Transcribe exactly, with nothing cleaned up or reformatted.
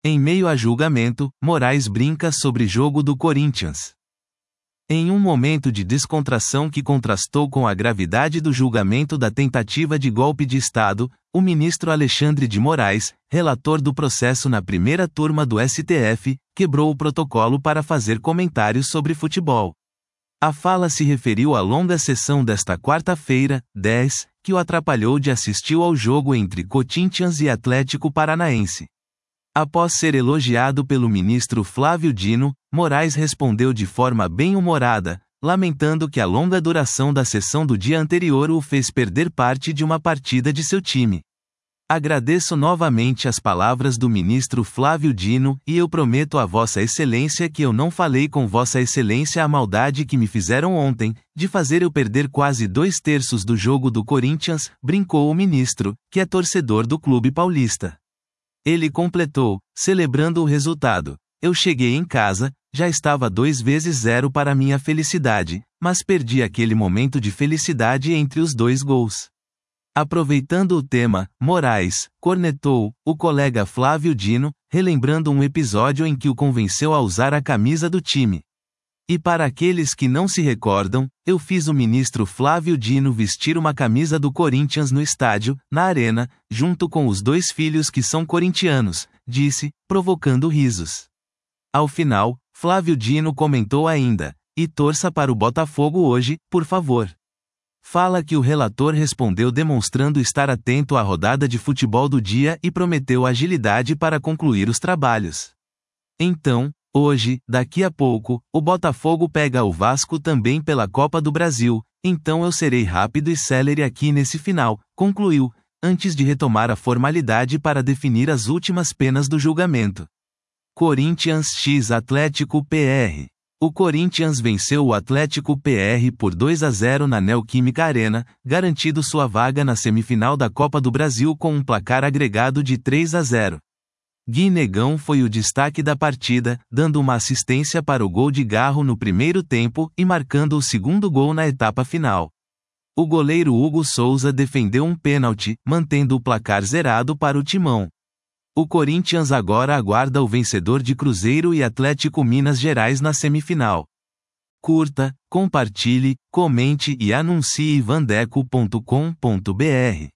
Em meio a julgamento, Moraes brinca sobre jogo do Corinthians. Em um momento de descontração que contrastou com a gravidade do julgamento da tentativa de golpe de Estado, o ministro Alexandre de Moraes, relator do processo na primeira turma do S T F, quebrou o protocolo para fazer comentários sobre futebol. A fala se referiu à longa sessão desta quarta-feira, dez, que o atrapalhou de assistir ao jogo entre Corinthians e Atlético Paranaense. Após ser elogiado pelo ministro Flávio Dino, Moraes respondeu de forma bem-humorada, lamentando que a longa duração da sessão do dia anterior o fez perder parte de uma partida de seu time. Agradeço novamente as palavras do ministro Flávio Dino, e eu prometo a Vossa Excelência que eu não falei com Vossa Excelência a maldade que me fizeram ontem, de fazer eu perder quase dois terços do jogo do Corinthians, brincou o ministro, que é torcedor do clube paulista. Ele completou, celebrando o resultado: eu cheguei em casa, já estava dois vezes zero para minha felicidade, mas perdi aquele momento de felicidade entre os dois gols. Aproveitando o tema, Moraes cornetou o colega Flávio Dino, relembrando um episódio em que o convenceu a usar a camisa do time. E para aqueles que não se recordam, eu fiz o ministro Flávio Dino vestir uma camisa do Corinthians no estádio, na arena, junto com os dois filhos que são corintianos, disse, provocando risos. Ao final, Flávio Dino comentou ainda: e torça para o Botafogo hoje, por favor. Fala que o relator respondeu demonstrando estar atento à rodada de futebol do dia e prometeu agilidade para concluir os trabalhos. Então, hoje, daqui a pouco, o Botafogo pega o Vasco também pela Copa do Brasil, então eu serei rápido e célere aqui nesse final, concluiu, antes de retomar a formalidade para definir as últimas penas do julgamento. Corinthians x Atlético P R. O Corinthians venceu o Atlético P R por dois a zero na Neoquímica Arena, garantindo sua vaga na semifinal da Copa do Brasil com um placar agregado de três a zero. Gui Negão foi o destaque da partida, dando uma assistência para o gol de Garro no primeiro tempo e marcando o segundo gol na etapa final. O goleiro Hugo Souza defendeu um pênalti, mantendo o placar zerado para o Timão. O Corinthians agora aguarda o vencedor de Cruzeiro e Atlético Minas Gerais na semifinal. Curta, compartilhe, comente e anuncie vandeco ponto com ponto br.